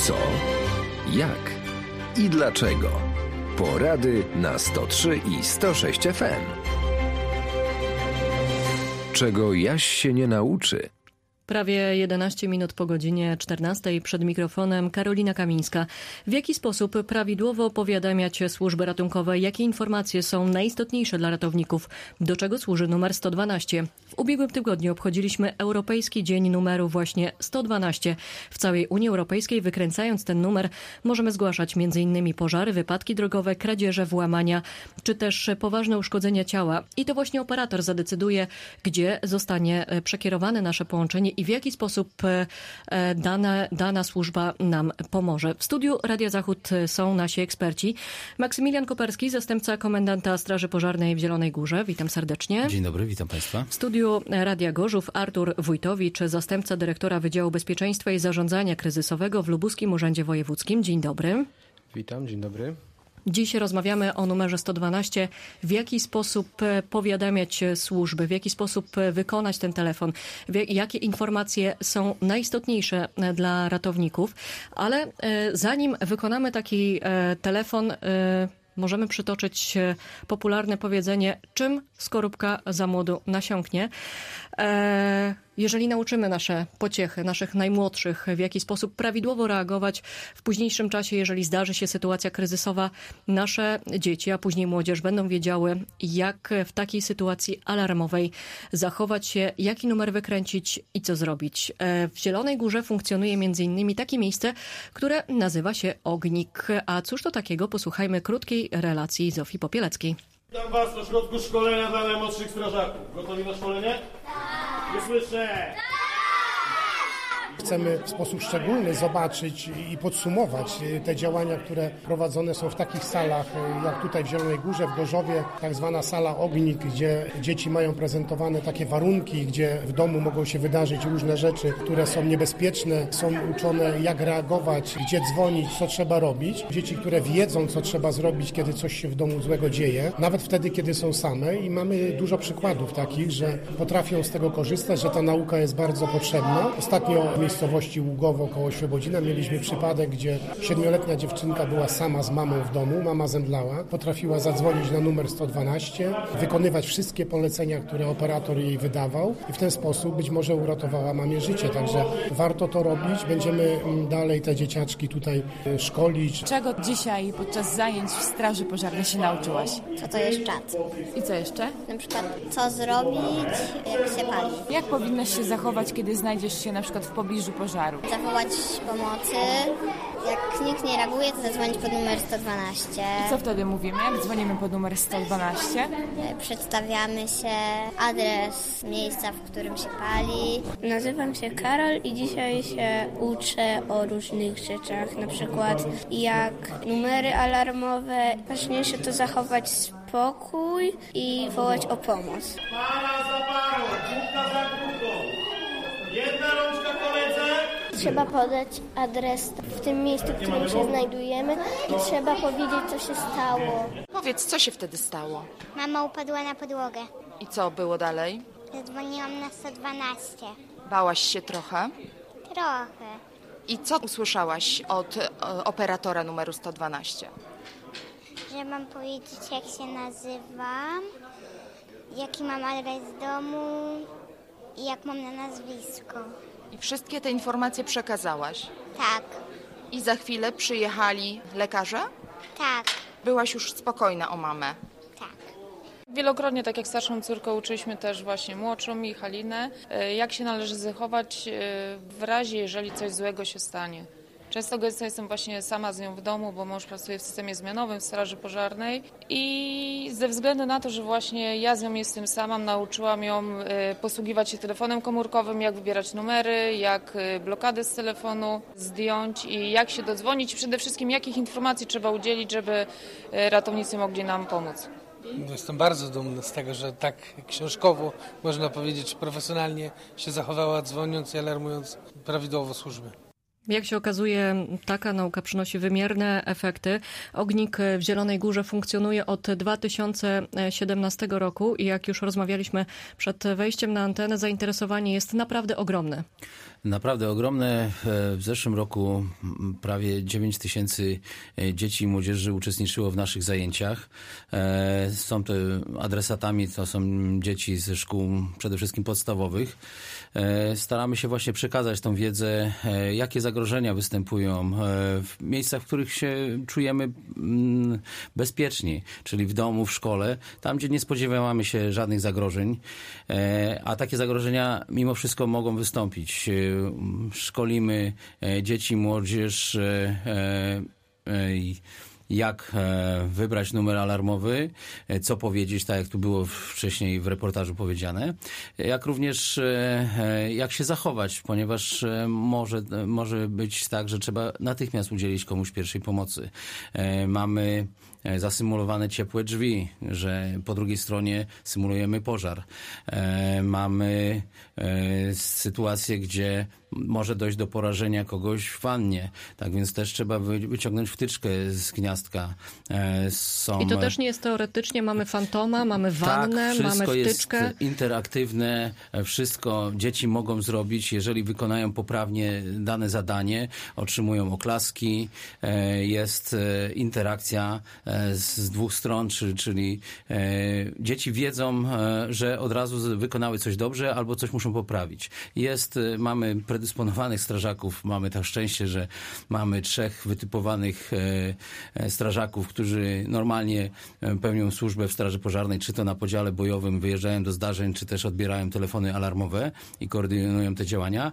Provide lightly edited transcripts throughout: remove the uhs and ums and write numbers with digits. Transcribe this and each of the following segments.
Co, jak i dlaczego. Porady na 103 i 106 FM. Czego Jaś się nie nauczy? Prawie 11 minut po godzinie 14 przed mikrofonem Karolina Kamińska. W jaki sposób prawidłowo powiadamiać służby ratunkowe? Jakie informacje są najistotniejsze dla ratowników? Do czego służy numer 112? W ubiegłym tygodniu obchodziliśmy Europejski Dzień Numeru właśnie 112. W całej Unii Europejskiej, wykręcając ten numer, możemy zgłaszać m.in. pożary, wypadki drogowe, kradzieże, włamania, czy też poważne uszkodzenia ciała. I to właśnie operator zadecyduje, gdzie zostanie przekierowane nasze połączenie i w jaki sposób dana służba nam pomoże. W studiu Radia Zachód są nasi eksperci. Maksymilian Koperski, zastępca komendanta Straży Pożarnej w Zielonej Górze. Witam serdecznie. Dzień dobry, witam Państwa. W studiu Radia Gorzów Artur Wójtowicz, zastępca dyrektora Wydziału Bezpieczeństwa i Zarządzania Kryzysowego w Lubuskim Urzędzie Wojewódzkim. Dzień dobry. Witam, dzień dobry. Dziś rozmawiamy o numerze 112. W jaki sposób powiadamiać służby, w jaki sposób wykonać ten telefon, jakie informacje są najistotniejsze dla ratowników. Ale zanim wykonamy taki telefon, możemy przytoczyć popularne powiedzenie, czym skorupka za młodu nasiąknie. Jeżeli nauczymy nasze pociechy, naszych najmłodszych, w jaki sposób prawidłowo reagować w późniejszym czasie, jeżeli zdarzy się sytuacja kryzysowa, nasze dzieci, a później młodzież będą wiedziały, jak w takiej sytuacji alarmowej zachować się, jaki numer wykręcić i co zrobić. W Zielonej Górze funkcjonuje m.in. takie miejsce, które nazywa się Ognik. A cóż to takiego? Posłuchajmy krótkiej relacji Zofii Popieleckiej. Witam Was na środku szkolenia dla najmłodszych strażaków. Gotowi na szkolenie? Tak! Nie słyszę! Chcemy w sposób szczególny zobaczyć i podsumować te działania, które prowadzone są w takich salach, jak tutaj w Zielonej Górze, w Gorzowie, tak zwana sala Ognik, gdzie dzieci mają prezentowane takie warunki, gdzie w domu mogą się wydarzyć różne rzeczy, które są niebezpieczne, są uczone jak reagować, gdzie dzwonić, co trzeba robić. Dzieci, które wiedzą, co trzeba zrobić, kiedy coś się w domu złego dzieje, nawet wtedy, kiedy są same, i mamy dużo przykładów takich, że potrafią z tego korzystać, że ta nauka jest bardzo potrzebna. Ostatnio w miejscowości Ługowo koło Świebodzina mieliśmy przypadek, gdzie 7-letnia dziewczynka była sama z mamą w domu, mama zemdlała, potrafiła zadzwonić na numer 112, wykonywać wszystkie polecenia, które operator jej wydawał i w ten sposób być może uratowała mamie życie, także warto to robić. Będziemy dalej te dzieciaczki tutaj szkolić. Czego dzisiaj podczas zajęć w Straży Pożarnej się nauczyłaś? Co to jest czat? I co jeszcze? Na przykład co zrobić, jak się pali. Jak powinnaś się zachować, kiedy znajdziesz się na przykład w pobliżu pożaru? Zawołać pomocy. Jak nikt nie reaguje, to zadzwonić pod numer 112. I co wtedy mówimy, jak dzwonimy pod numer 112? Przedstawiamy się, adres miejsca, w którym się pali. Nazywam się Karol i dzisiaj się uczę o różnych rzeczach, na przykład jak numery alarmowe. Ważniejsze to zachować spokój i wołać o pomoc. Para za parą, główka za główką. Jedna rączka koledze. Trzeba podać adres w tym miejscu, w którym się znajdujemy i trzeba powiedzieć, co się stało. Powiedz, co się wtedy stało? Mama upadła na podłogę. I co było dalej? Zadzwoniłam na 112. Bałaś się trochę? Trochę. I co usłyszałaś od operatora numeru 112? Że mam powiedzieć, jak się nazywam, jaki mam adres domu i jak mam na nazwisko. I wszystkie te informacje przekazałaś? Tak. I za chwilę przyjechali lekarze? Tak. Byłaś już spokojna o mamę? Tak. Wielokrotnie, tak jak starszą córkę, uczyliśmy też właśnie młodszą mi, Halinę, jak się należy zachować w razie, jeżeli coś złego się stanie. Często gęsto jestem właśnie sama z nią w domu, bo mąż pracuje w systemie zmianowym w Straży Pożarnej i ze względu na to, że właśnie ja z nią jestem sama, nauczyłam ją posługiwać się telefonem komórkowym, jak wybierać numery, jak blokadę z telefonu zdjąć i jak się dodzwonić. Przede wszystkim jakich informacji trzeba udzielić, żeby ratownicy mogli nam pomóc. Jestem bardzo dumny z tego, że tak książkowo, można powiedzieć, profesjonalnie się zachowała, dzwoniąc i alarmując prawidłowo służby. Jak się okazuje, taka nauka przynosi wymierne efekty. Ognik w Zielonej Górze funkcjonuje od 2017 roku i jak już rozmawialiśmy przed wejściem na antenę, zainteresowanie jest naprawdę ogromne. Naprawdę ogromne. W zeszłym roku prawie 9 000 dzieci i młodzieży uczestniczyło w naszych zajęciach. Są to adresatami, to są dzieci ze szkół przede wszystkim podstawowych. Staramy się właśnie przekazać tą wiedzę, jakie zagrożenia występują w miejscach, w których się czujemy bezpieczni, czyli w domu, w szkole, tam gdzie nie spodziewamy się żadnych zagrożeń, a takie zagrożenia mimo wszystko mogą wystąpić. Szkolimy dzieci, młodzież, jak wybrać numer alarmowy, co powiedzieć, tak jak tu było wcześniej w reportażu powiedziane, jak również jak się zachować, ponieważ może być tak, że trzeba natychmiast udzielić komuś pierwszej pomocy. Mamy zasymulowane ciepłe drzwi, że po drugiej stronie symulujemy pożar. Mamy sytuację, gdzie może dojść do porażenia kogoś w wannie. Tak więc też trzeba wyciągnąć wtyczkę z gniazdka. I to też nie jest teoretycznie. Mamy fantoma, mamy wannę, tak, mamy wtyczkę. Jest interaktywne. Wszystko dzieci mogą zrobić, jeżeli wykonają poprawnie dane zadanie. Otrzymują oklaski. Jest interakcja z dwóch stron, czyli dzieci wiedzą, że od razu wykonały coś dobrze albo coś muszą poprawić. Mamy predysponowanych strażaków, mamy to szczęście, że mamy 3 wytypowanych strażaków, którzy normalnie pełnią służbę w Straży Pożarnej, czy to na podziale bojowym, wyjeżdżają do zdarzeń, czy też odbierają telefony alarmowe i koordynują te działania.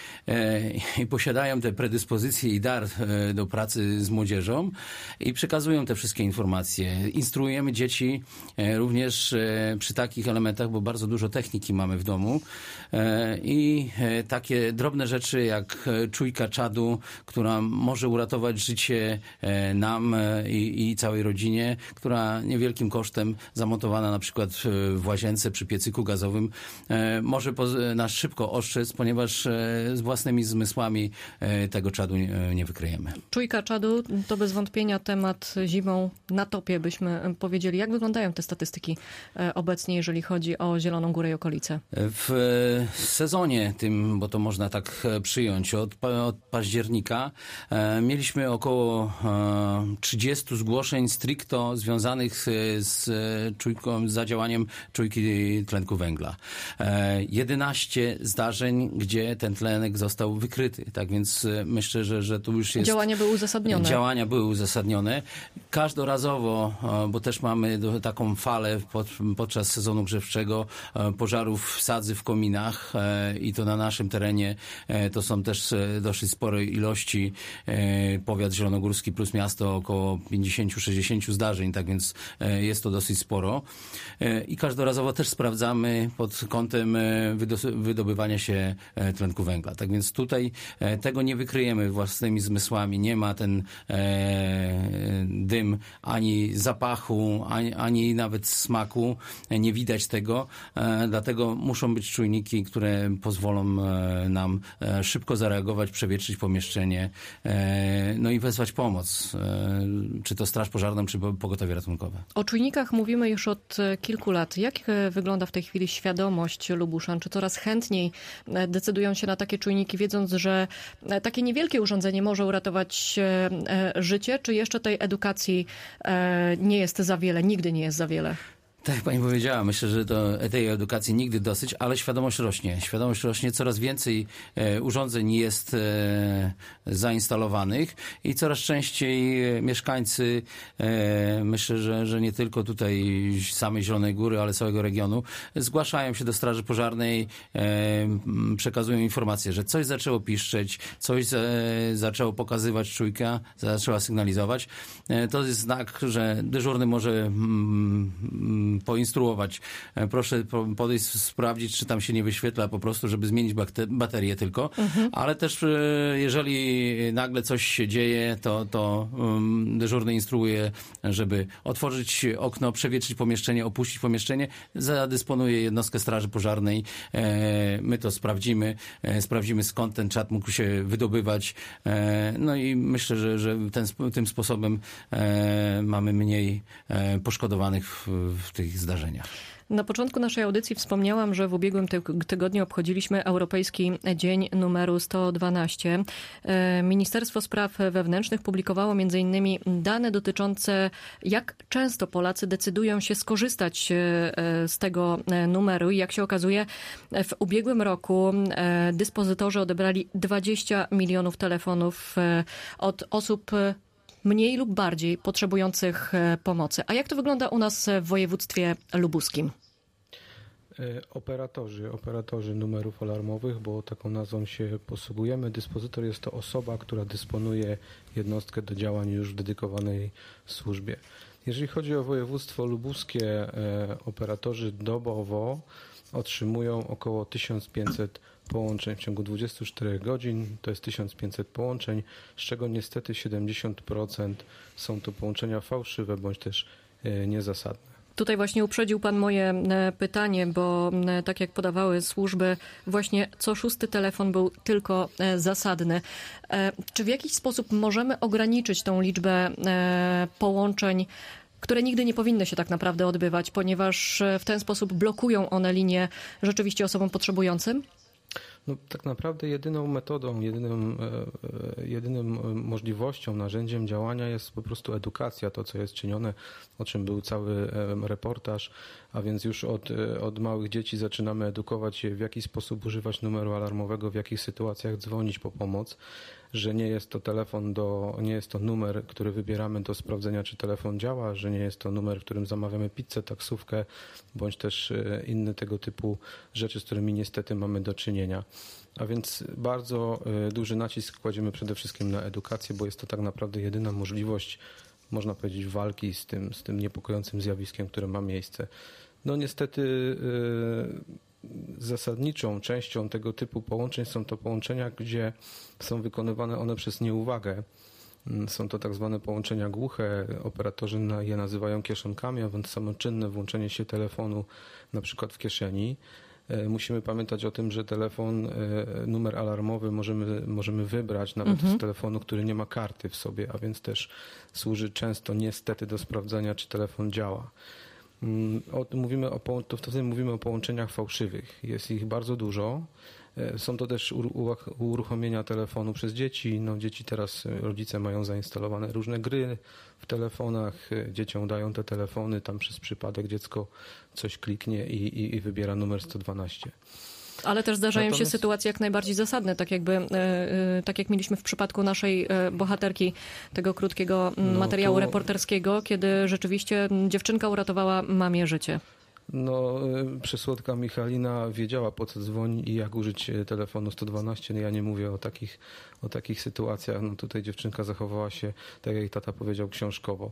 I posiadają te predyspozycje i dar do pracy z młodzieżą i przekazują te wszystkie informacje. Instruujemy dzieci również przy takich elementach, bo bardzo dużo techniki mamy w domu i takie drobne rzeczy jak czujka czadu, która może uratować życie nam i całej rodzinie, która niewielkim kosztem zamontowana na przykład w łazience przy piecyku gazowym może nas szybko ostrzec, ponieważ z własnymi zmysłami tego czadu nie wykryjemy. Czujka czadu to bez wątpienia temat zimą na topie, byśmy powiedzieli. Jak wyglądają te statystyki obecnie, jeżeli chodzi o Zieloną Górę i okolice? W sezonie tym, bo to można tak przyjąć, od października mieliśmy około 30 zgłoszeń stricto związanych z zadziałaniem czujki tlenku węgla. 11 zdarzeń, gdzie ten tlenek został wykryty. Tak więc myślę, że tu już jest... Działania były uzasadnione. Działania były uzasadnione. Każdorazowo, bo też mamy taką falę podczas sezonu grzewczego pożarów sadzy w kominach i to na naszym terenie to są też dosyć spore ilości. Powiat zielonogórski plus miasto około 50-60 zdarzeń, tak więc jest to dosyć sporo. I każdorazowo też sprawdzamy pod kątem wydobywania się tlenku węgla. Tak więc tutaj tego nie wykryjemy własnymi zmysłami. Nie ma ten dym ani zapachu, ani nawet smaku. Nie widać tego. Dlatego muszą być czujniki, które pozwolą nam szybko zareagować, przewietrzyć pomieszczenie, no i wezwać pomoc. Czy to Straż Pożarną, czy pogotowie ratunkowe. O czujnikach mówimy już od kilku lat. Jak wygląda w tej chwili świadomość lubuszan? Czy coraz chętniej decydują się na takie czujniki, wiedząc, że takie niewielkie urządzenie może uratować życie? Czy jeszcze tej edukacji nie jest za wiele, nigdy nie jest za wiele? Tak jak pani powiedziała, myślę, że tej edukacji nigdy dosyć, ale świadomość rośnie. Świadomość rośnie, coraz więcej urządzeń jest zainstalowanych i coraz częściej mieszkańcy, myślę, że nie tylko tutaj samej Zielonej Góry, ale całego regionu, zgłaszają się do Straży Pożarnej, przekazują informacje, że coś zaczęło piszczeć, coś zaczęło pokazywać czujka, zaczęła sygnalizować. To jest znak, że dyżurny może poinstruować. Proszę podejść, sprawdzić, czy tam się nie wyświetla po prostu, żeby zmienić baterię tylko. Ale też jeżeli nagle coś się dzieje, to dyżurny instruuje, żeby otworzyć okno, przewietrzyć pomieszczenie, opuścić pomieszczenie. Zadysponuje jednostkę straży pożarnej. My to sprawdzimy, skąd ten czat mógł się wydobywać. No i myślę, że tym sposobem mamy mniej poszkodowanych w tych zdarzeniach. Na początku naszej audycji wspomniałam, że w ubiegłym tygodniu obchodziliśmy Europejski Dzień numeru 112. Ministerstwo Spraw Wewnętrznych publikowało m.in. dane dotyczące, jak często Polacy decydują się skorzystać z tego numeru. I jak się okazuje, w ubiegłym roku dyspozytorzy odebrali 20 milionów telefonów od osób mniej lub bardziej potrzebujących pomocy. A jak to wygląda u nas w województwie lubuskim? Operatorzy numerów alarmowych, bo taką nazwą się posługujemy. Dyspozytor jest to osoba, która dysponuje jednostkę do działań już w dedykowanej służbie. Jeżeli chodzi o województwo lubuskie, operatorzy dobowo otrzymują około 1500 połączeń w ciągu 24 godzin. To jest 1500 połączeń, z czego niestety 70% są to połączenia fałszywe bądź też niezasadne. Tutaj właśnie uprzedził pan moje pytanie, bo tak jak podawały służby, właśnie co 6. telefon był tylko zasadny. Czy w jakiś sposób możemy ograniczyć tą liczbę połączeń, które nigdy nie powinny się tak naprawdę odbywać, ponieważ w ten sposób blokują one linię rzeczywiście osobom potrzebującym? No, tak naprawdę jedyną metodą, jedyną możliwością, narzędziem działania jest po prostu edukacja, to co jest czynione, o czym był cały reportaż, a więc już od małych dzieci zaczynamy edukować je, w jaki sposób używać numeru alarmowego, w jakich sytuacjach dzwonić po pomoc, że nie jest to numer, który wybieramy do sprawdzenia, czy telefon działa, że nie jest to numer, w którym zamawiamy pizzę, taksówkę, bądź też inne tego typu rzeczy, z którymi niestety mamy do czynienia. A więc bardzo duży nacisk kładziemy przede wszystkim na edukację, bo jest to tak naprawdę jedyna możliwość, można powiedzieć, walki z tym niepokojącym zjawiskiem, które ma miejsce. No niestety zasadniczą częścią tego typu połączeń są to połączenia, gdzie są wykonywane one przez nieuwagę. Są to tak zwane połączenia głuche. Operatorzy je nazywają kieszonkami, a więc samoczynne włączenie się telefonu na przykład w kieszeni. Musimy pamiętać o tym, że numer alarmowy możemy wybrać nawet z telefonu, który nie ma karty w sobie, a więc też służy często niestety do sprawdzania, czy telefon działa. Wtedy mówimy o połączeniach fałszywych. Jest ich bardzo dużo. Są to też uruchomienia telefonu przez dzieci. No, dzieci teraz, rodzice mają zainstalowane różne gry w telefonach. Dzieciom dają te telefony, tam przez przypadek dziecko coś kliknie i wybiera numer 112. Ale też zdarzają się sytuacje jak najbardziej zasadne, tak jak mieliśmy w przypadku naszej bohaterki tego krótkiego materiału reporterskiego, kiedy rzeczywiście dziewczynka uratowała mamie życie. No, przysłodka Michalina wiedziała, po co dzwoni i jak użyć telefonu 112. No, ja nie mówię o takich sytuacjach. No, tutaj dziewczynka zachowała się, tak jak jej tata powiedział, książkowo.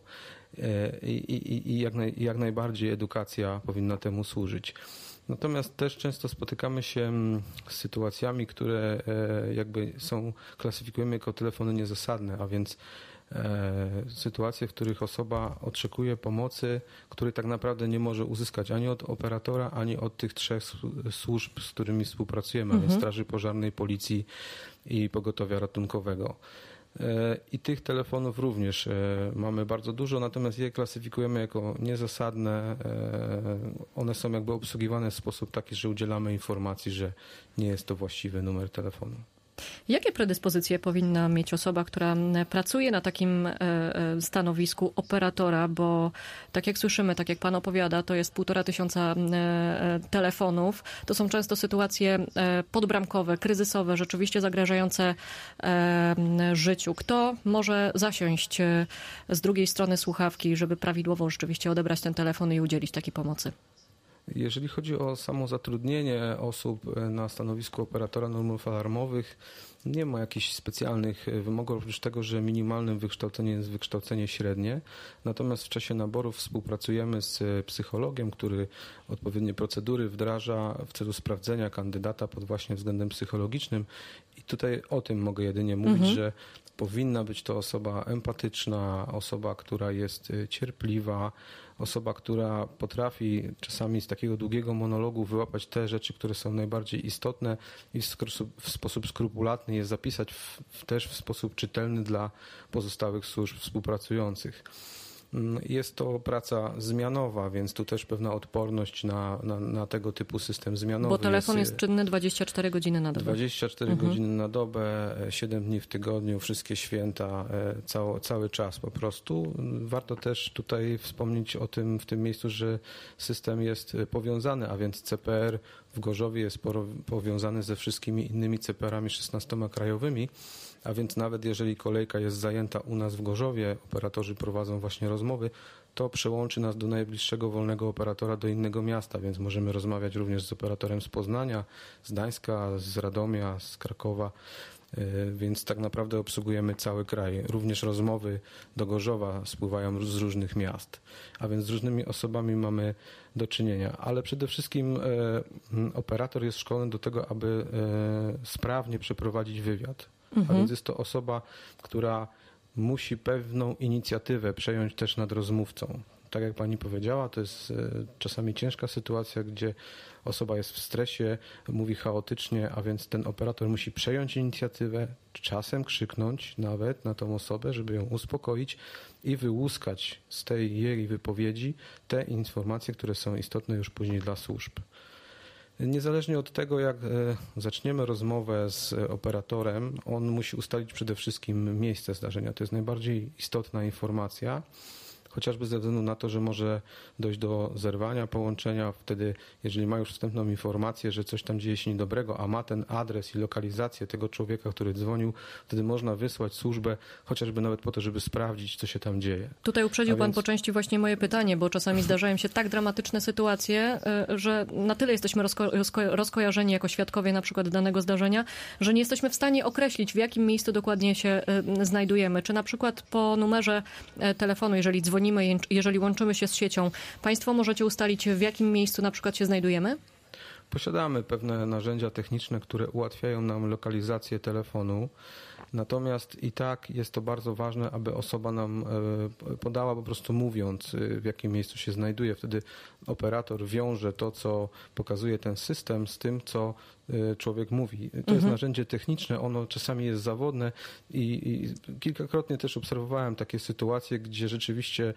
I jak najbardziej edukacja powinna temu służyć. Natomiast też często spotykamy się z sytuacjami, które klasyfikujemy jako telefony niezasadne, a więc sytuacje, w których osoba oczekuje pomocy, której tak naprawdę nie może uzyskać ani od operatora, ani od tych 3 służb, z którymi współpracujemy, a więc Straży Pożarnej, Policji i Pogotowia Ratunkowego. I tych telefonów również mamy bardzo dużo, natomiast je klasyfikujemy jako niezasadne. One są jakby obsługiwane w sposób taki, że udzielamy informacji, że nie jest to właściwy numer telefonu. Jakie predyspozycje powinna mieć osoba, która pracuje na takim stanowisku operatora, bo tak jak słyszymy, tak jak pan opowiada, to jest 1500 telefonów. To są często sytuacje podbramkowe, kryzysowe, rzeczywiście zagrażające życiu. Kto może zasiąść z drugiej strony słuchawki, żeby prawidłowo rzeczywiście odebrać ten telefon i udzielić takiej pomocy? Jeżeli chodzi o samo zatrudnienie osób na stanowisku operatora numerów alarmowych, nie ma jakichś specjalnych wymogów, oprócz tego, że minimalnym wykształceniem jest wykształcenie średnie. Natomiast w czasie naboru współpracujemy z psychologiem, który odpowiednie procedury wdraża w celu sprawdzenia kandydata pod właśnie względem psychologicznym. I tutaj o tym mogę jedynie mówić, że powinna być to osoba empatyczna, osoba, która jest cierpliwa, osoba, która potrafi czasami z takiego długiego monologu wyłapać te rzeczy, które są najbardziej istotne i w sposób skrupulatny je zapisać też w sposób czytelny dla pozostałych służb współpracujących. Jest to praca zmianowa, więc tu też pewna odporność na tego typu system zmianowy. Bo telefon jest czynny 24 godziny na dobę. 24 godziny na dobę, 7 dni w tygodniu, wszystkie święta, cały czas po prostu. Warto też tutaj wspomnieć o tym w tym miejscu, że system jest powiązany, a więc CPR w Gorzowie jest powiązany ze wszystkimi innymi CPR-ami 16 krajowymi. A więc nawet jeżeli kolejka jest zajęta u nas w Gorzowie, operatorzy prowadzą właśnie rozmowy, to przełączy nas do najbliższego wolnego operatora do innego miasta, więc możemy rozmawiać również z operatorem z Poznania, z Gdańska, z Radomia, z Krakowa, więc tak naprawdę obsługujemy cały kraj. Również rozmowy do Gorzowa spływają z różnych miast, a więc z różnymi osobami mamy do czynienia, ale przede wszystkim operator jest szkolony do tego, aby sprawnie przeprowadzić wywiad. A więc jest to osoba, która musi pewną inicjatywę przejąć też nad rozmówcą. Tak jak pani powiedziała, to jest czasami ciężka sytuacja, gdzie osoba jest w stresie, mówi chaotycznie, a więc ten operator musi przejąć inicjatywę, czasem krzyknąć nawet na tą osobę, żeby ją uspokoić i wyłuskać z tej jej wypowiedzi te informacje, które są istotne już później dla służb. Niezależnie od tego, jak zaczniemy rozmowę z operatorem, on musi ustalić przede wszystkim miejsce zdarzenia. To jest najbardziej istotna informacja, chociażby ze względu na to, że może dojść do zerwania połączenia. Wtedy, jeżeli ma już wstępną informację, że coś tam dzieje się niedobrego, a ma ten adres i lokalizację tego człowieka, który dzwonił, wtedy można wysłać służbę, chociażby nawet po to, żeby sprawdzić, co się tam dzieje. Tutaj uprzedził pan po części właśnie moje pytanie, bo czasami zdarzają się tak dramatyczne sytuacje, że na tyle jesteśmy rozkojarzeni jako świadkowie na przykład danego zdarzenia, że nie jesteśmy w stanie określić, w jakim miejscu dokładnie się znajdujemy. Czy na przykład po numerze telefonu, jeżeli dzwonimy, jeżeli łączymy się z siecią, państwo możecie ustalić, w jakim miejscu na przykład się znajdujemy? Posiadamy pewne narzędzia techniczne, które ułatwiają nam lokalizację telefonu. Natomiast i tak jest to bardzo ważne, aby osoba nam podała po prostu mówiąc, w jakim miejscu się znajduje. Wtedy operator wiąże to, co pokazuje ten system z tym, co człowiek mówi. To jest narzędzie techniczne, ono czasami jest zawodne i kilkakrotnie też obserwowałem takie sytuacje, gdzie rzeczywiście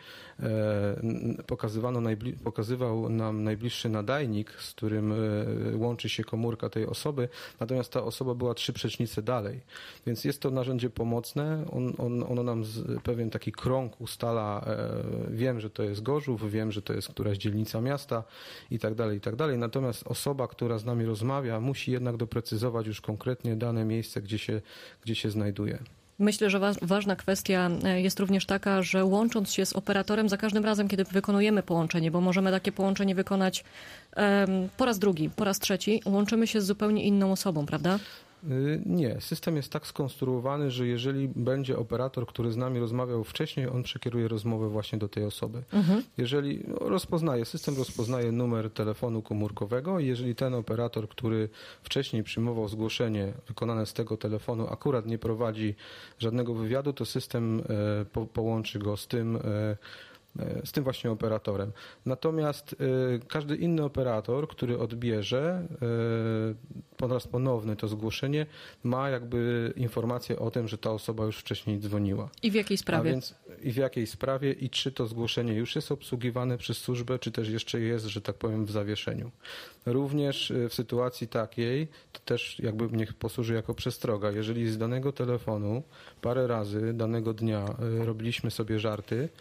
pokazywał nam najbliższy nadajnik, z którym łączy się komórka tej osoby, natomiast ta osoba była 3 przecznice dalej. Więc jest to narzędzie pomocne, ono nam pewien taki krąg ustala, wiem, że to jest Gorzów, wiem, że to jest któraś dzielnica miasta i tak dalej. Natomiast osoba, która z nami rozmawia, musi jednak doprecyzować już konkretnie dane miejsce, gdzie się znajduje. Myślę, że ważna kwestia jest również taka, że łącząc się z operatorem za każdym razem, kiedy wykonujemy połączenie, bo możemy takie połączenie wykonać po raz drugi, po raz trzeci, łączymy się z zupełnie inną osobą, prawda? Nie. System jest tak skonstruowany, że jeżeli będzie operator, który z nami rozmawiał wcześniej, on przekieruje rozmowę właśnie do tej osoby. Jeżeli system rozpoznaje numer telefonu komórkowego i jeżeli ten operator, który wcześniej przyjmował zgłoszenie wykonane z tego telefonu, akurat nie prowadzi żadnego wywiadu, to system połączy go z tym właśnie operatorem. Natomiast każdy inny operator, który odbierze po raz ponowny to zgłoszenie, ma jakby informację o tym, że ta osoba już wcześniej dzwoniła. I w jakiej sprawie? I w jakiej sprawie i czy to zgłoszenie już jest obsługiwane przez służbę, czy też jeszcze jest, że tak powiem, w zawieszeniu. Również w sytuacji takiej, to też jakby niech posłuży jako przestroga. Jeżeli z danego telefonu parę razy danego dnia robiliśmy sobie żarty,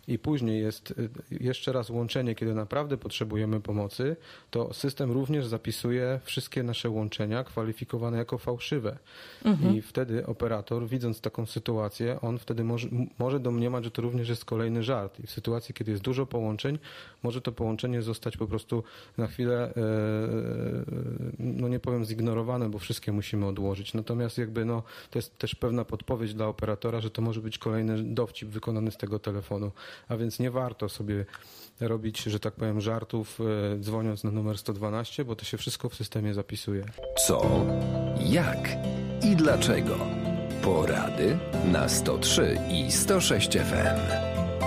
i później jest jeszcze raz łączenie, kiedy naprawdę potrzebujemy pomocy, to system również zapisuje wszystkie nasze łączenia kwalifikowane jako fałszywe. I wtedy operator, widząc taką sytuację, on wtedy może domniemać, że to również jest kolejny żart. I w sytuacji, kiedy jest dużo połączeń, może to połączenie zostać po prostu na chwilę, no nie powiem zignorowane, bo wszystkie musimy odłożyć. Natomiast jakby to jest też pewna podpowiedź dla operatora, że to może być kolejny dowcip wykonany z tego telefonu. A więc nie warto sobie robić, że tak powiem, żartów dzwoniąc na numer 112, bo to się wszystko w systemie zapisuje. Co, jak i dlaczego? Porady na 103 i 106 FM.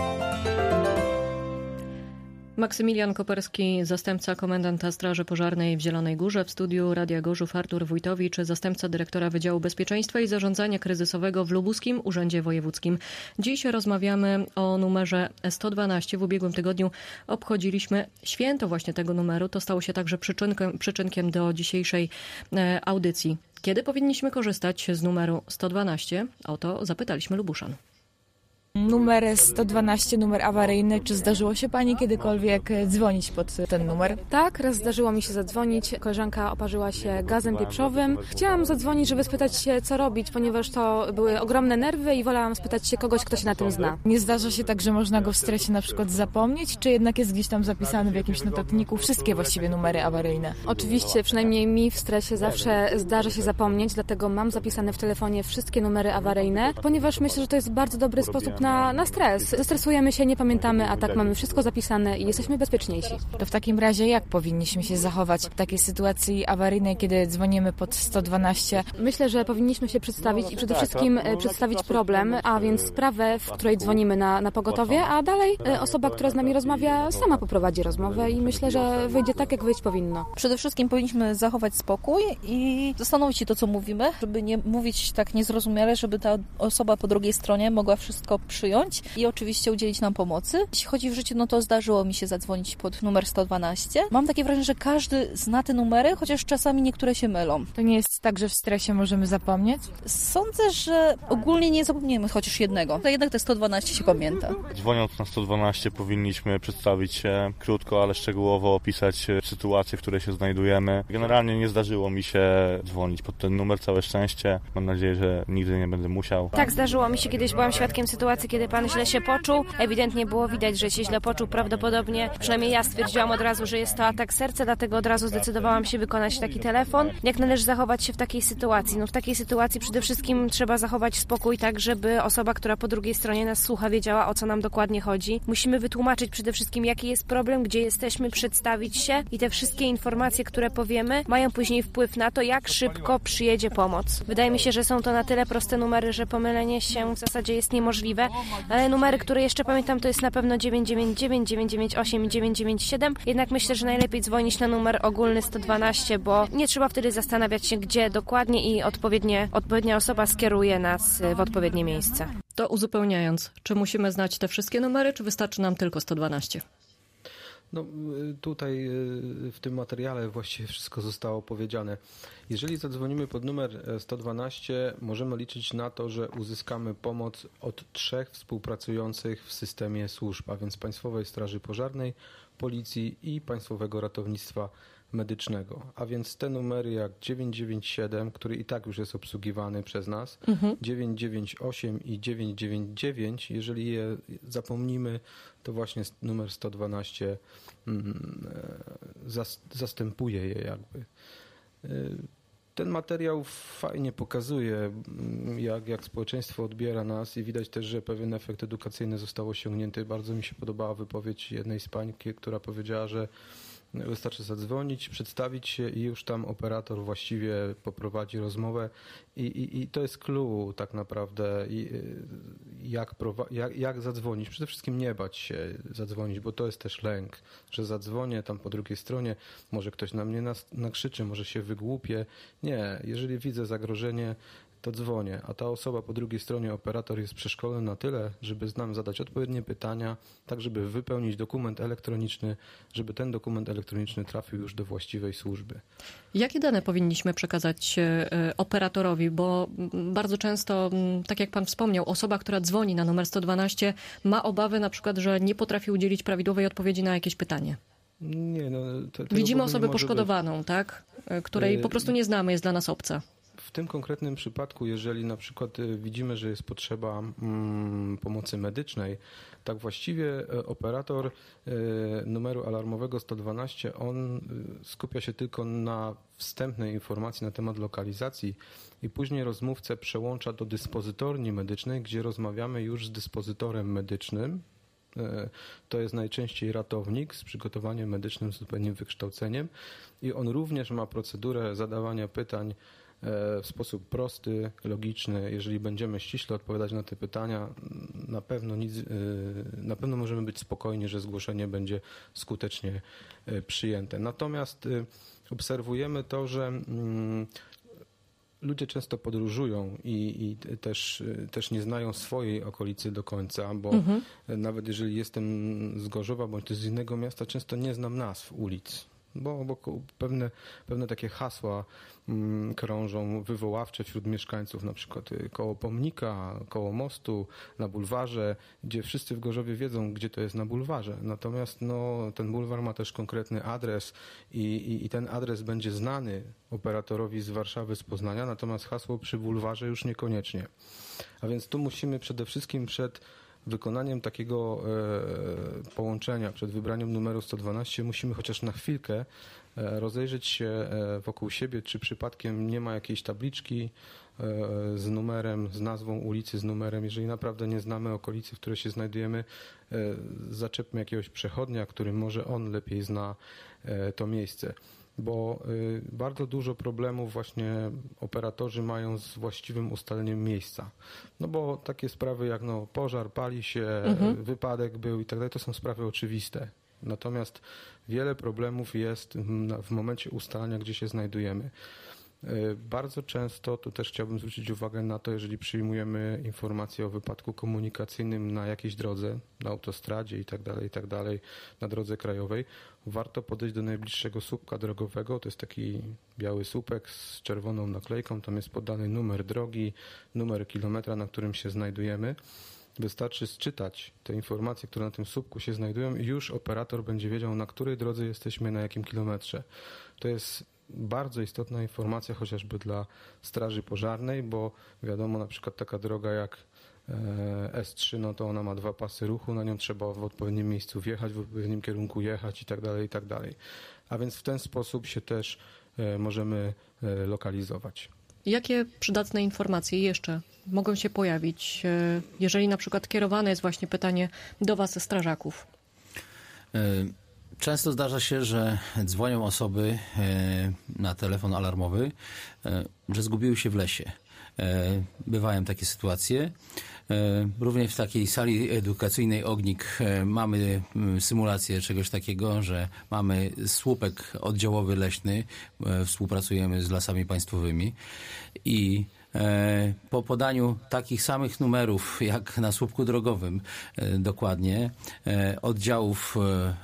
Maksymilian Koperski, zastępca komendanta Straży Pożarnej w Zielonej Górze, w studiu Radia Gorzów Artur Wójtowicz, zastępca dyrektora Wydziału Bezpieczeństwa i Zarządzania Kryzysowego w Lubuskim Urzędzie Wojewódzkim. Dziś rozmawiamy o numerze 112. W ubiegłym tygodniu obchodziliśmy święto właśnie tego numeru. To stało się także przyczynkiem do dzisiejszej audycji. Kiedy powinniśmy korzystać z numeru 112? O to zapytaliśmy Lubuszan. Numer 112, numer awaryjny. Czy zdarzyło się Pani kiedykolwiek dzwonić pod ten numer? Tak, raz zdarzyło mi się zadzwonić. Koleżanka oparzyła się gazem pieprzowym. Chciałam zadzwonić, żeby spytać się, co robić, ponieważ to były ogromne nerwy i wolałam spytać się kogoś, kto się na tym zna. Nie zdarza się tak, że można go w stresie na przykład zapomnieć, czy jednak jest gdzieś tam zapisany w jakimś notatniku wszystkie właściwie numery awaryjne? Oczywiście, przynajmniej mi w stresie zawsze zdarza się zapomnieć, dlatego mam zapisane w telefonie wszystkie numery awaryjne, ponieważ myślę, że to jest bardzo dobry sposób na stres. Zestresujemy się, nie pamiętamy, a tak mamy wszystko zapisane i jesteśmy bezpieczniejsi. To w takim razie jak powinniśmy się zachować w takiej sytuacji awaryjnej, kiedy dzwonimy pod 112? Myślę, że powinniśmy się przedstawić i przede wszystkim przedstawić problem, a więc sprawę, w której dzwonimy na pogotowie, a dalej osoba, która z nami rozmawia, sama poprowadzi rozmowę i myślę, że wyjdzie tak, jak wyjść powinno. Przede wszystkim powinniśmy zachować spokój i zastanowić się to, co mówimy, żeby nie mówić tak niezrozumiale, żeby ta osoba po drugiej stronie mogła wszystko przyjąć i oczywiście udzielić nam pomocy. Jeśli chodzi w życiu, no to zdarzyło mi się zadzwonić pod numer 112. Mam takie wrażenie, że każdy zna te numery, chociaż czasami niektóre się mylą. To nie jest tak, że w stresie możemy zapomnieć? Sądzę, że ogólnie nie zapomniemy chociaż jednego. To jednak te 112 się pamięta. Dzwoniąc na 112 powinniśmy przedstawić się krótko, ale szczegółowo opisać sytuację, w której się znajdujemy. Generalnie nie zdarzyło mi się dzwonić pod ten numer, całe szczęście. Mam nadzieję, że nigdy nie będę musiał. Tak, zdarzyło mi się kiedyś, byłam świadkiem sytuacji, kiedy pan źle się poczuł. Ewidentnie było widać, że się źle poczuł. Prawdopodobnie, przynajmniej ja stwierdziłam od razu, że jest to atak serca, dlatego od razu zdecydowałam się wykonać taki telefon. Jak należy zachować się w takiej sytuacji? No w takiej sytuacji przede wszystkim trzeba zachować spokój tak, żeby osoba, która po drugiej stronie nas słucha, wiedziała, o co nam dokładnie chodzi. Musimy wytłumaczyć przede wszystkim, jaki jest problem, gdzie jesteśmy, przedstawić się i te wszystkie informacje, które powiemy, mają później wpływ na to, jak szybko przyjedzie pomoc. Wydaje mi się, że są to na tyle proste numery, że pomylenie się w zasadzie jest niemożliwe, ale numery, które jeszcze pamiętam, to jest na pewno 999, 998 i 997. Jednak myślę, że najlepiej dzwonić na numer ogólny 112, bo nie trzeba wtedy zastanawiać się, gdzie dokładnie i odpowiednia osoba skieruje nas w odpowiednie miejsce. To uzupełniając, czy musimy znać te wszystkie numery, czy wystarczy nam tylko 112? No tutaj w tym materiale właściwie wszystko zostało powiedziane. Jeżeli zadzwonimy pod numer 112, możemy liczyć na to, że uzyskamy pomoc od 3 współpracujących w systemie służb, a więc Państwowej Straży Pożarnej, Policji i Państwowego Ratownictwa Medycznego. A więc te numery jak 997, który i tak już jest obsługiwany przez nas, 998 i 999, jeżeli je zapomnimy, to właśnie numer 112 zastępuje je jakby. Ten materiał fajnie pokazuje, jak społeczeństwo odbiera nas i widać też, że pewien efekt edukacyjny został osiągnięty. Bardzo mi się podobała wypowiedź jednej z pań, która powiedziała, że wystarczy zadzwonić, przedstawić się i już tam operator właściwie poprowadzi rozmowę i to jest clue tak naprawdę, jak zadzwonić. Przede wszystkim nie bać się zadzwonić, bo to jest też lęk, że zadzwonię tam po drugiej stronie, może ktoś na mnie nakrzyczy, może się wygłupię. Nie, jeżeli widzę zagrożenie, to dzwonię, a ta osoba po drugiej stronie, operator, jest przeszkolony na tyle, żeby nam zadać odpowiednie pytania, tak żeby wypełnić dokument elektroniczny, żeby ten dokument elektroniczny trafił już do właściwej służby. Jakie dane powinniśmy przekazać operatorowi? Bo bardzo często, tak jak pan wspomniał, osoba, która dzwoni na numer 112 ma obawy na przykład, że nie potrafi udzielić prawidłowej odpowiedzi na jakieś pytanie. Nie, Widzimy osobę poszkodowaną, tak? Której po prostu nie znamy, jest dla nas obca. W tym konkretnym przypadku, jeżeli na przykład widzimy, że jest potrzeba pomocy medycznej, tak właściwie operator numeru alarmowego 112, on skupia się tylko na wstępnej informacji na temat lokalizacji i później rozmówcę przełącza do dyspozytorni medycznej, gdzie rozmawiamy już z dyspozytorem medycznym. To jest najczęściej ratownik z przygotowaniem medycznym, z odpowiednim wykształceniem i on również ma procedurę zadawania pytań w sposób prosty, logiczny. Jeżeli będziemy ściśle odpowiadać na te pytania, na pewno możemy być spokojni, że zgłoszenie będzie skutecznie przyjęte. Natomiast obserwujemy to, że ludzie często podróżują i też nie znają swojej okolicy do końca, bo nawet jeżeli jestem z Gorzowa bądź też z innego miasta, często nie znam nazw ulic. Bo pewne takie hasła krążą wywoławcze wśród mieszkańców, na przykład koło pomnika, koło mostu, na bulwarze, gdzie wszyscy w Gorzowie wiedzą, gdzie to jest na bulwarze. Natomiast ten bulwar ma też konkretny adres i ten adres będzie znany operatorowi z Warszawy, z Poznania, natomiast hasło przy bulwarze już niekoniecznie. A więc tu musimy przede wszystkim przed wykonaniem takiego połączenia, przed wybraniem numeru 112 musimy chociaż na chwilkę rozejrzeć się wokół siebie, czy przypadkiem nie ma jakiejś tabliczki z numerem, z nazwą ulicy, z numerem. Jeżeli naprawdę nie znamy okolicy, w której się znajdujemy, zaczepmy jakiegoś przechodnia, który może on lepiej zna to miejsce. Bo bardzo dużo problemów właśnie operatorzy mają z właściwym ustaleniem miejsca. No bo takie sprawy jak pożar, pali się, wypadek był i tak dalej, to są sprawy oczywiste. Natomiast wiele problemów jest w momencie ustalania, gdzie się znajdujemy. Bardzo często, tu też chciałbym zwrócić uwagę na to, jeżeli przyjmujemy informacje o wypadku komunikacyjnym na jakiejś drodze, na autostradzie i tak dalej, na drodze krajowej, warto podejść do najbliższego słupka drogowego. To jest taki biały słupek z czerwoną naklejką, tam jest podany numer drogi, numer kilometra, na którym się znajdujemy. Wystarczy sczytać te informacje, które na tym słupku się znajdują i już operator będzie wiedział, na której drodze jesteśmy, na jakim kilometrze. To jest bardzo istotna informacja chociażby dla straży pożarnej, bo wiadomo, na przykład taka droga jak S3, to ona ma 2 pasy ruchu, na nią trzeba w odpowiednim miejscu wjechać, w odpowiednim kierunku jechać i tak dalej. A więc w ten sposób się też możemy lokalizować. Jakie przydatne informacje jeszcze mogą się pojawić, jeżeli na przykład kierowane jest właśnie pytanie do was, strażaków? Często zdarza się, że dzwonią osoby na telefon alarmowy, że zgubiły się w lesie. Bywają takie sytuacje. Również w takiej sali edukacyjnej Ognik mamy symulację czegoś takiego, że mamy słupek oddziałowy leśny, współpracujemy z Lasami Państwowymi i po podaniu takich samych numerów jak na słupku drogowym dokładnie oddziałów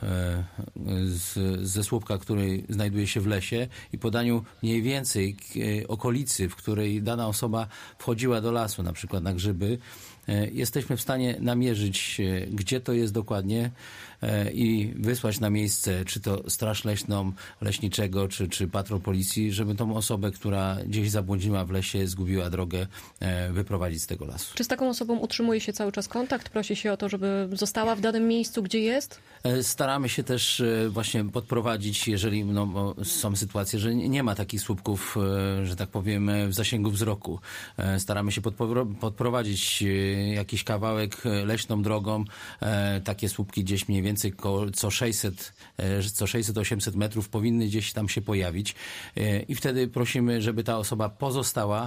ze słupka, który znajduje się w lesie i podaniu mniej więcej okolicy, w której dana osoba wchodziła do lasu, na przykład na grzyby, jesteśmy w stanie namierzyć, gdzie to jest dokładnie i wysłać na miejsce, czy to Straż Leśną, Leśniczego, czy patrol policji, żeby tą osobę, która gdzieś zabłądziła w lesie, zgubiła drogę, wyprowadzić z tego lasu. Czy z taką osobą utrzymuje się cały czas kontakt? Prosi się o to, żeby została w danym miejscu, gdzie jest? Staramy się też właśnie podprowadzić, jeżeli są sytuacje, że nie ma takich słupków, że tak powiem, w zasięgu wzroku. Staramy się podprowadzić jakiś kawałek leśną drogą, takie słupki gdzieś mniej więcej co 600-800 metrów powinny gdzieś tam się pojawić i wtedy prosimy, żeby ta osoba pozostała.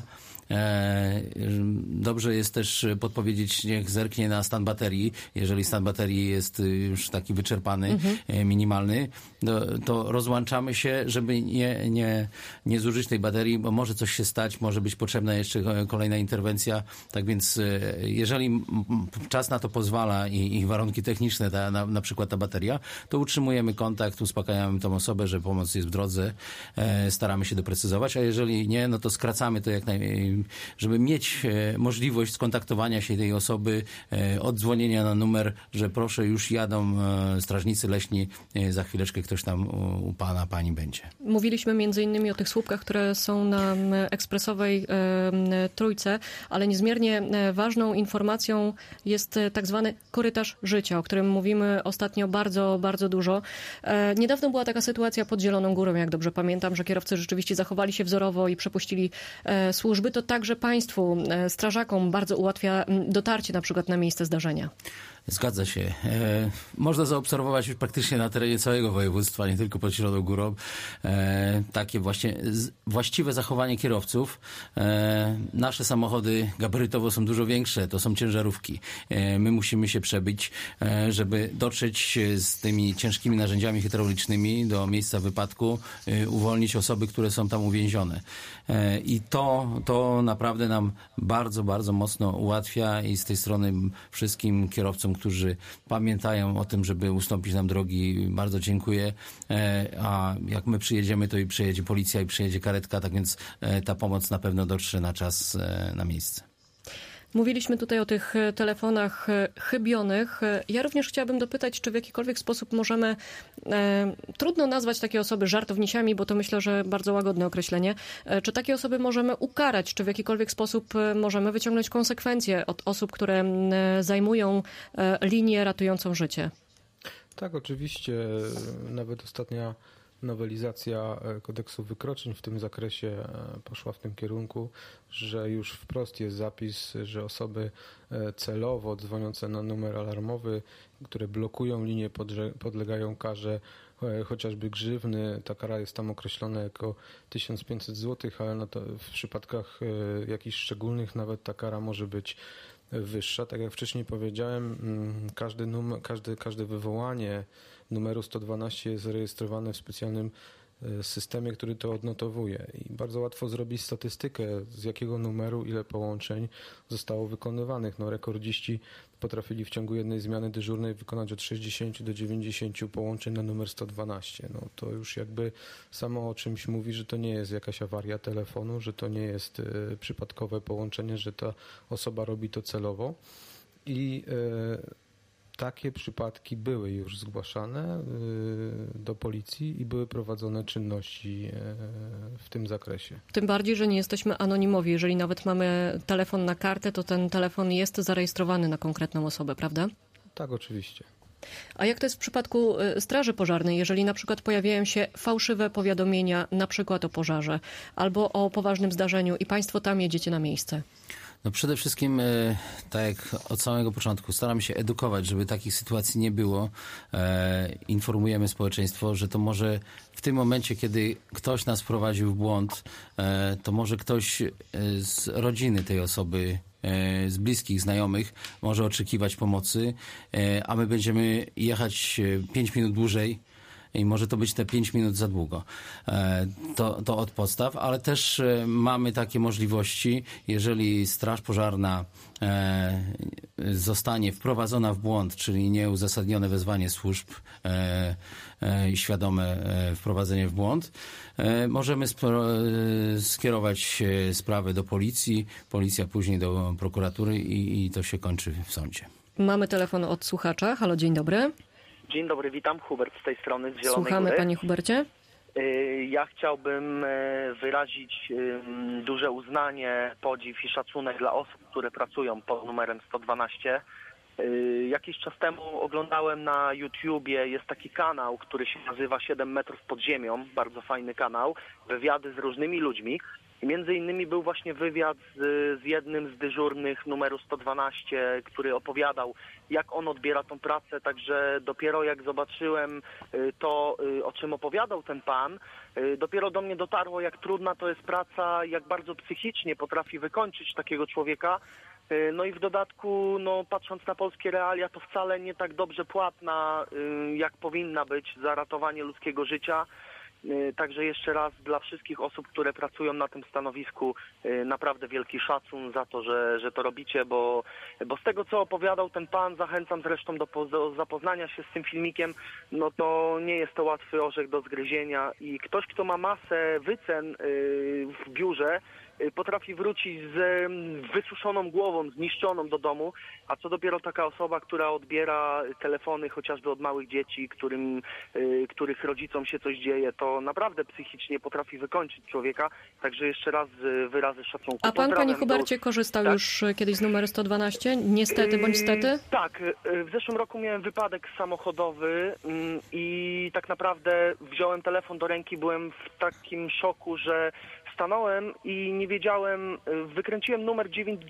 Dobrze jest też podpowiedzieć, niech zerknie na stan baterii. Jeżeli stan baterii jest już taki wyczerpany, minimalny, to rozłączamy się, żeby nie zużyć tej baterii, bo może coś się stać, może być potrzebna jeszcze kolejna interwencja. Tak więc jeżeli czas na to pozwala i warunki techniczne, na przykład ta bateria, to utrzymujemy kontakt, uspokajamy tą osobę, że pomoc jest w drodze, staramy się doprecyzować, a jeżeli nie, no to skracamy to żeby mieć możliwość skontaktowania się tej osoby, oddzwonienia na numer, że proszę, już jadą strażnicy leśni, za chwileczkę ktoś tam u pana, pani będzie. Mówiliśmy między innymi o tych słupkach, które są na ekspresowej Trójce, ale niezmiernie ważną informacją jest tak zwany korytarz życia, o którym mówimy ostatnio bardzo, bardzo dużo. Niedawno była taka sytuacja pod Zieloną Górą, jak dobrze pamiętam, że kierowcy rzeczywiście zachowali się wzorowo i przepuścili służby. To także państwu, strażakom bardzo ułatwia dotarcie na przykład na miejsce zdarzenia. Zgadza się. Można zaobserwować już praktycznie na terenie całego województwa, nie tylko pod Zieloną Górą, takie właśnie właściwe zachowanie kierowców. Nasze samochody gabarytowo są dużo większe, to są ciężarówki. My musimy się przebyć, żeby dotrzeć z tymi ciężkimi narzędziami hydraulicznymi do miejsca wypadku, uwolnić osoby, które są tam uwięzione. I to naprawdę nam bardzo, bardzo mocno ułatwia i z tej strony wszystkim kierowcom, którzy pamiętają o tym, żeby ustąpić nam drogi, bardzo dziękuję. A jak my przyjedziemy, to i przyjedzie policja i przyjedzie karetka, tak więc ta pomoc na pewno dotrze na czas na miejsce. Mówiliśmy tutaj o tych telefonach chybionych. Ja również chciałabym dopytać, czy w jakikolwiek sposób możemy, trudno nazwać takie osoby żartownisiami, bo to myślę, że bardzo łagodne określenie, czy takie osoby możemy ukarać, czy w jakikolwiek sposób możemy wyciągnąć konsekwencje od osób, które zajmują linię ratującą życie? Tak, oczywiście. Nawet ostatnia nowelizacja kodeksu wykroczeń w tym zakresie poszła w tym kierunku, że już wprost jest zapis, że osoby celowo dzwoniące na numer alarmowy, które blokują linię, podlegają karze chociażby grzywny. Ta kara jest tam określona jako 1500 zł, ale w przypadkach jakichś szczególnych nawet ta kara może być wyższa. Tak jak wcześniej powiedziałem, każde wywołanie numeru 112 jest zarejestrowane w specjalnym systemie, który to odnotowuje i bardzo łatwo zrobić statystykę, z jakiego numeru ile połączeń zostało wykonywanych. Rekordziści potrafili w ciągu jednej zmiany dyżurnej wykonać od 60 do 90 połączeń na numer 112. To już jakby samo o czymś mówi, że to nie jest jakaś awaria telefonu, że to nie jest przypadkowe połączenie, że ta osoba robi to celowo i takie przypadki były już zgłaszane do policji i były prowadzone czynności w tym zakresie. Tym bardziej, że nie jesteśmy anonimowi. Jeżeli nawet mamy telefon na kartę, to ten telefon jest zarejestrowany na konkretną osobę, prawda? Tak, oczywiście. A jak to jest w przypadku straży pożarnej, jeżeli na przykład pojawiają się fałszywe powiadomienia, na przykład o pożarze albo o poważnym zdarzeniu i państwo tam jedziecie na miejsce? Przede wszystkim, tak jak od samego początku, staramy się edukować, żeby takich sytuacji nie było. Informujemy społeczeństwo, że to może w tym momencie, kiedy ktoś nas wprowadził w błąd, to może ktoś z rodziny tej osoby, z bliskich, znajomych może oczekiwać pomocy, a my będziemy jechać 5 minut dłużej. I może to być te 5 minut za długo. To od podstaw, ale też mamy takie możliwości, jeżeli straż pożarna zostanie wprowadzona w błąd, czyli nieuzasadnione wezwanie służb i świadome wprowadzenie w błąd, możemy skierować sprawę do policji, policja później do prokuratury i to się kończy w sądzie. Mamy telefon od słuchacza. Halo, dzień dobry. Dzień dobry, witam. Hubert z tej strony, z Zielonej Słuchamy, Góry. panie Hubercie. Ja chciałbym wyrazić duże uznanie, podziw i szacunek dla osób, które pracują pod numerem 112. Jakiś czas temu oglądałem na YouTubie, jest taki kanał, który się nazywa 7 metrów pod ziemią, bardzo fajny kanał, wywiady z różnymi ludźmi. I między innymi był właśnie wywiad z jednym z dyżurnych numeru 112, który opowiadał, jak on odbiera tą pracę, także dopiero jak zobaczyłem to, o czym opowiadał ten pan, dopiero do mnie dotarło, jak trudna to jest praca, jak bardzo psychicznie potrafi wykończyć takiego człowieka. No i w dodatku, patrząc na polskie realia, to wcale nie tak dobrze płatna, jak powinna być za ratowanie ludzkiego życia. Także jeszcze raz dla wszystkich osób, które pracują na tym stanowisku, naprawdę wielki szacun za to, że to robicie, bo z tego, co opowiadał ten pan, zachęcam zresztą do zapoznania się z tym filmikiem, to nie jest to łatwy orzech do zgryzienia i ktoś, kto ma masę wycen w biurze, potrafi wrócić z wysuszoną głową, zniszczoną do domu, a co dopiero taka osoba, która odbiera telefony chociażby od małych dzieci, których rodzicom się coś dzieje, to naprawdę psychicznie potrafi wykończyć człowieka, także jeszcze raz wyrazy szacunku. A pan, panie Hubercie, korzystał już kiedyś z numeru 112? Niestety bądź stety? Tak, w zeszłym roku miałem wypadek samochodowy i tak naprawdę wziąłem telefon do ręki, byłem w takim szoku, że stanąłem i nie wiedziałem, wykręciłem numer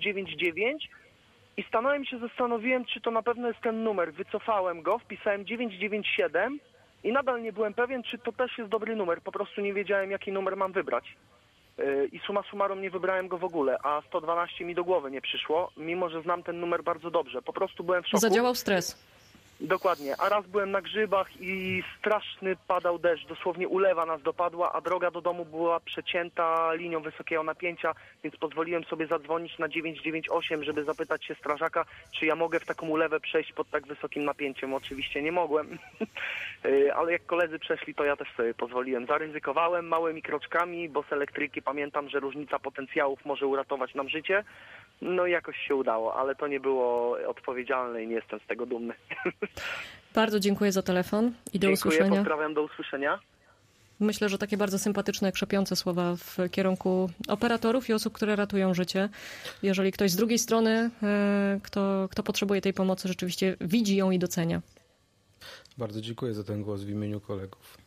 999 i stanąłem i się zastanowiłem, czy to na pewno jest ten numer. Wycofałem go, wpisałem 997 i nadal nie byłem pewien, czy to też jest dobry numer. Po prostu nie wiedziałem, jaki numer mam wybrać. I summa summarum nie wybrałem go w ogóle, a 112 mi do głowy nie przyszło, mimo że znam ten numer bardzo dobrze. Po prostu byłem w szoku. Zadziałał stres. Dokładnie, a raz byłem na grzybach i straszny padał deszcz, dosłownie ulewa nas dopadła, a droga do domu była przecięta linią wysokiego napięcia, więc pozwoliłem sobie zadzwonić na 998, żeby zapytać się strażaka, czy ja mogę w taką ulewę przejść pod tak wysokim napięciem. Oczywiście nie mogłem, ale jak koledzy przeszli, to ja też sobie pozwoliłem. Zaryzykowałem małymi kroczkami, bo z elektryki pamiętam, że różnica potencjałów może uratować nam życie. No i jakoś się udało, ale to nie było odpowiedzialne i nie jestem z tego dumny. Bardzo dziękuję za telefon i do usłyszenia. Pozdrawiam, do usłyszenia. Myślę, że takie bardzo sympatyczne, krzepiące słowa w kierunku operatorów i osób, które ratują życie. Jeżeli ktoś z drugiej strony, kto potrzebuje tej pomocy, rzeczywiście widzi ją i docenia. Bardzo dziękuję za ten głos w imieniu kolegów.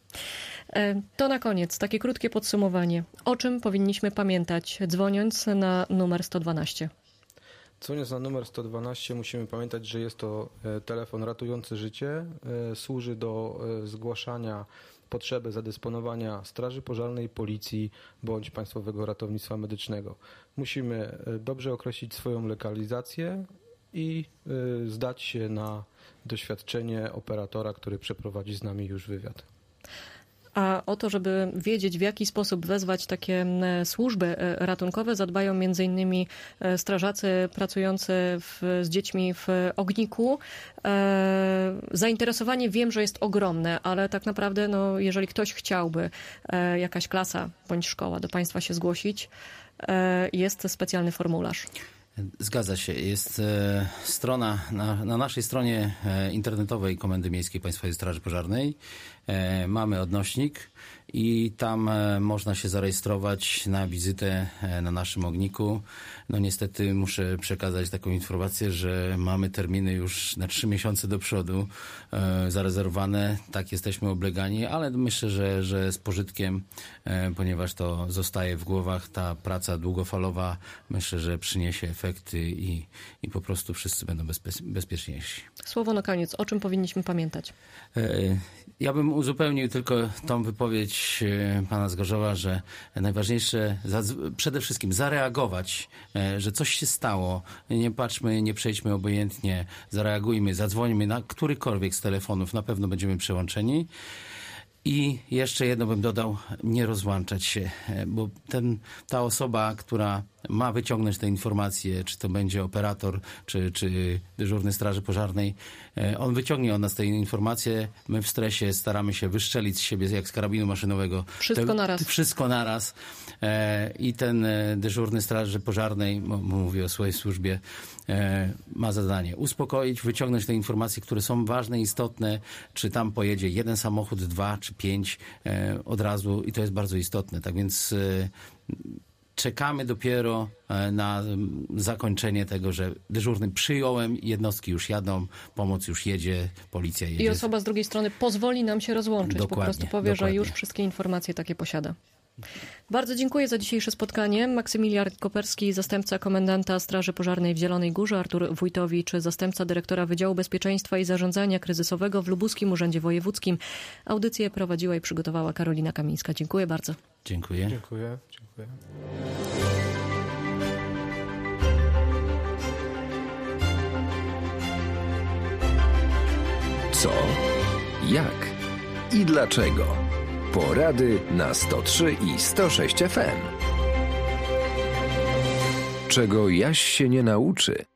To na koniec takie krótkie podsumowanie. O czym powinniśmy pamiętać, dzwoniąc na numer 112? Dzwoniąc na numer 112 musimy pamiętać, że jest to telefon ratujący życie. Służy do zgłaszania potrzeby zadysponowania straży pożarnej, policji bądź Państwowego Ratownictwa Medycznego. Musimy dobrze określić swoją lokalizację i zdać się na doświadczenie operatora, który przeprowadzi z nami już wywiad. A o to, żeby wiedzieć, w jaki sposób wezwać takie służby ratunkowe, zadbają m.in. strażacy pracujący z dziećmi w Ogniku. Zainteresowanie wiem, że jest ogromne, ale tak naprawdę, jeżeli ktoś chciałby, jakaś klasa bądź szkoła do państwa się zgłosić, jest specjalny formularz. Zgadza się. Jest strona na naszej stronie internetowej Komendy Miejskiej Państwowej Straży Pożarnej. Mamy odnośnik i tam można się zarejestrować na wizytę na naszym ogniku. Niestety muszę przekazać taką informację, że mamy terminy już na 3 miesiące do przodu zarezerwowane. Tak jesteśmy oblegani, ale myślę, że z pożytkiem, ponieważ to zostaje w głowach, ta praca długofalowa, myślę, że przyniesie efekty i po prostu wszyscy będą bezpieczniejsi. Słowo na koniec. O czym powinniśmy pamiętać? Ja bym uzupełnił tylko tą wypowiedź pana z Gorzowa, że najważniejsze przede wszystkim zareagować, że coś się stało. Nie patrzmy, nie przejdźmy obojętnie, zareagujmy, zadzwońmy na którykolwiek z telefonów, na pewno będziemy przełączeni. I jeszcze jedno bym dodał, nie rozłączać się, bo ta osoba, która ma wyciągnąć te informacje, czy to będzie operator, czy dyżurny straży pożarnej, on wyciągnie od nas te informacje, my w stresie staramy się wystrzelić z siebie jak z karabinu maszynowego. Wszystko naraz. I ten dyżurny straży pożarnej, mówię o swojej służbie, ma zadanie uspokoić, wyciągnąć te informacje, które są ważne, istotne, czy tam pojedzie 1 samochód, 2 czy 5 od razu i to jest bardzo istotne. Tak więc czekamy dopiero na zakończenie tego, że dyżurny przyjąłem, jednostki już jadą, pomoc już jedzie, policja jedzie. I osoba z drugiej strony pozwoli nam się rozłączyć. Dokładnie, po prostu powie, dokładnie. że już wszystkie informacje takie posiada. Bardzo dziękuję za dzisiejsze spotkanie. Maksymilian Koperski, zastępca komendanta Straży Pożarnej w Zielonej Górze, Artur Wójtowicz, zastępca dyrektora Wydziału Bezpieczeństwa i Zarządzania Kryzysowego w Lubuskim Urzędzie Wojewódzkim. Audycję prowadziła i przygotowała Karolina Kamińska. Dziękuję bardzo. Dziękuję. Dziękuję. Co? Jak? I dlaczego? Porady na 103 i 106 FM. Czego Jaś się nie nauczy,